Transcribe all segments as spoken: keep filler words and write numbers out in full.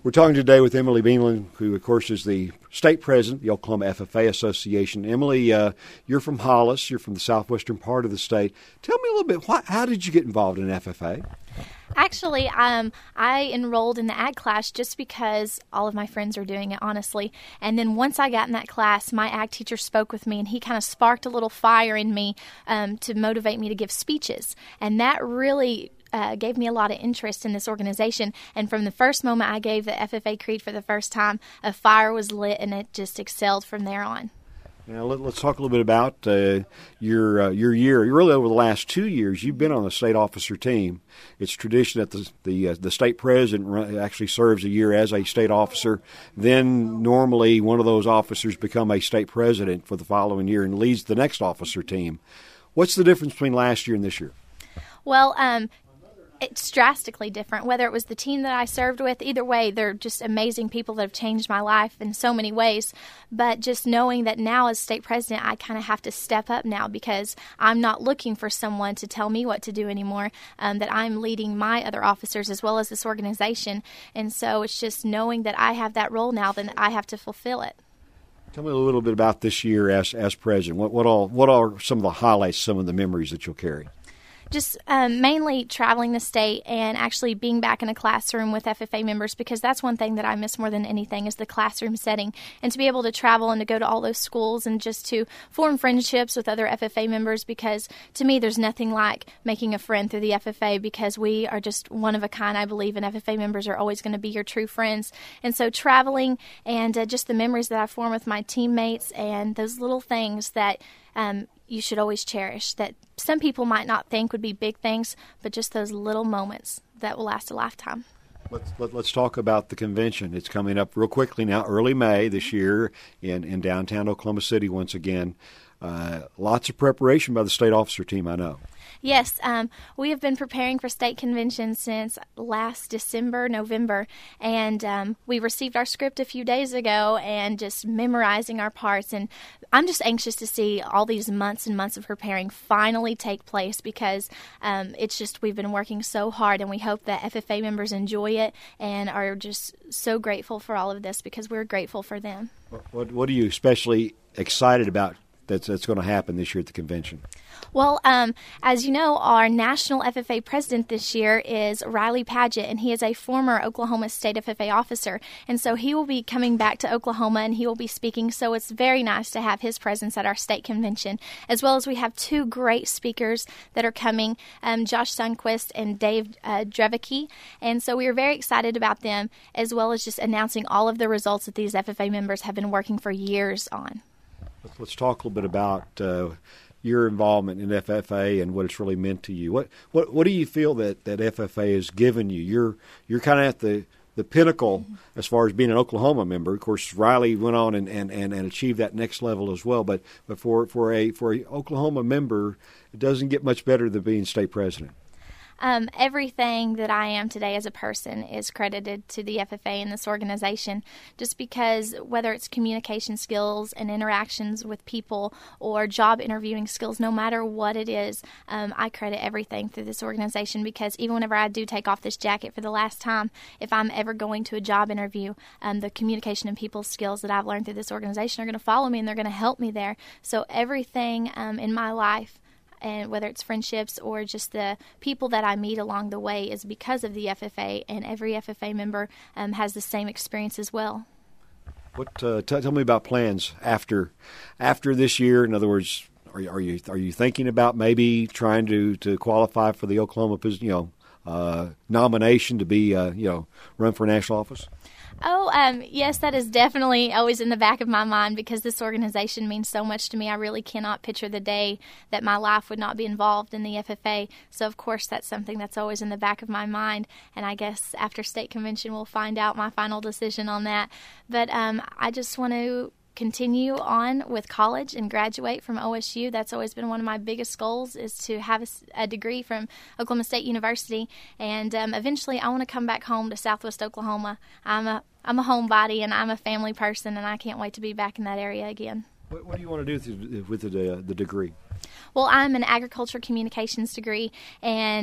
We're talking today with Emily Beanland, who, of course, is the state president of the Oklahoma F F A Association. Emily, uh, you're from Hollis. You're from the southwestern part of the state. Tell me a little bit, why, how did you get involved in F F A? Actually, um, I enrolled in the ag class just because all of my friends are doing it, honestly. And then once I got in that class, my ag teacher spoke with me, and he kind of sparked a little fire in me um, to motivate me to give speeches. And that really uh, gave me a lot of interest in this organization. And from the first moment I gave the F F A Creed for the first time, a fire was lit, and it just excelled from there on. Now, let, let's talk a little bit about uh, your uh, your year. Really, over the last two years, you've been on the state officer team. It's tradition that the the, uh, the state president run, actually serves a year as a state officer. Then, normally, one of those officers become a state president for the following year and leads the next officer team. What's the difference between last year and this year? Well, um, it's drastically different, whether it was the team that I served with. Either way, they're just amazing people that have changed my life in so many ways. But just knowing that now as state president, I kind of have to step up now because I'm not looking for someone to tell me what to do anymore, um, that I'm leading my other officers as well as this organization. And so it's just knowing that I have that role now, then I have to fulfill it. Tell me a little bit about this year as as president. What, what all what are some of the highlights, some of the memories that you'll carry? Just um, mainly traveling the state and actually being back in a classroom with F F A members, because that's one thing that I miss more than anything is the classroom setting, and to be able to travel and to go to all those schools and just to form friendships with other F F A members, because to me there's nothing like making a friend through the F F A, because we are just one of a kind, I believe, and F F A members are always going to be your true friends. And so traveling and uh, just the memories that I form with my teammates and those little things that um, you should always cherish, that some people might not think would be big things, but just those little moments that will last a lifetime. Let's, let, let's talk about the convention. It's coming up real quickly now, early May this year in, in downtown Oklahoma City once again. Uh, lots of preparation by the state officer team, I know. Yes, um, we have been preparing for state convention since last December, November, and um, we received our script a few days ago and just memorizing our parts. And I'm just anxious to see all these months and months of preparing finally take place, because um, it's just we've been working so hard, and we hope that F F A members enjoy it and are just so grateful for all of this, because we're grateful for them. What, what are you especially excited about that's, that's going to happen this year at the convention? Well, um, as you know, our national F F A president this year is Riley Padgett, and he is a former Oklahoma State F F A officer. And so he will be coming back to Oklahoma, and he will be speaking. So it's very nice to have his presence at our state convention, as well as we have two great speakers that are coming, um, Josh Sundquist and Dave uh, Drevicki. And so we are very excited about them, as well as just announcing all of the results that these F F A members have been working for years on. Let's talk a little bit about uh, your involvement in F F A and what it's really meant to you. What what what do you feel that, that F F A has given you? You're you're kind of at the, the pinnacle as far as being an Oklahoma member. Of course, Riley went on and, and, and, and achieved that next level as well. But but for for a for a Oklahoma member, it doesn't get much better than being state president. Um, everything that I am today as a person is credited to the F F A and this organization, just because whether it's communication skills and interactions with people or job interviewing skills, no matter what it is, um, I credit everything through this organization, because even whenever I do take off this jacket for the last time, if I'm ever going to a job interview, um, the communication and people skills that I've learned through this organization are going to follow me, and they're going to help me there. So everything um, in my life, and whether it's friendships or just the people that I meet along the way, is because of the F F A, and every F F A member um, has the same experience as well. What uh, t- tell me about plans after after this year? In other words, are you are you, are you thinking about maybe trying to, to qualify for the Oklahoma you know uh, nomination to be uh, you know run for national office? Oh, um, yes, that is definitely always in the back of my mind, because this organization means so much to me. I really cannot picture the day that my life would not be involved in the F F A. So, of course, that's something that's always in the back of my mind. And I guess after state convention, we'll find out my final decision on that. But um, I just want to continue on with college and graduate from O S U. That's always been one of my biggest goals, is to have a, a degree from Oklahoma State University. And um, eventually I want to come back home to Southwest Oklahoma. I'm a I'm a homebody, and I'm a family person, and I can't wait to be back in that area again. What, what do you want to do with the, uh, the degree? Well, I'm an agriculture communications degree, and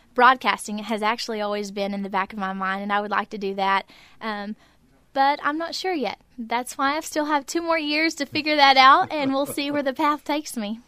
broadcasting has actually always been in the back of my mind, and I would like to do that. Um, but I'm not sure yet. That's why I still have two more years to figure that out, and we'll see where the path takes me.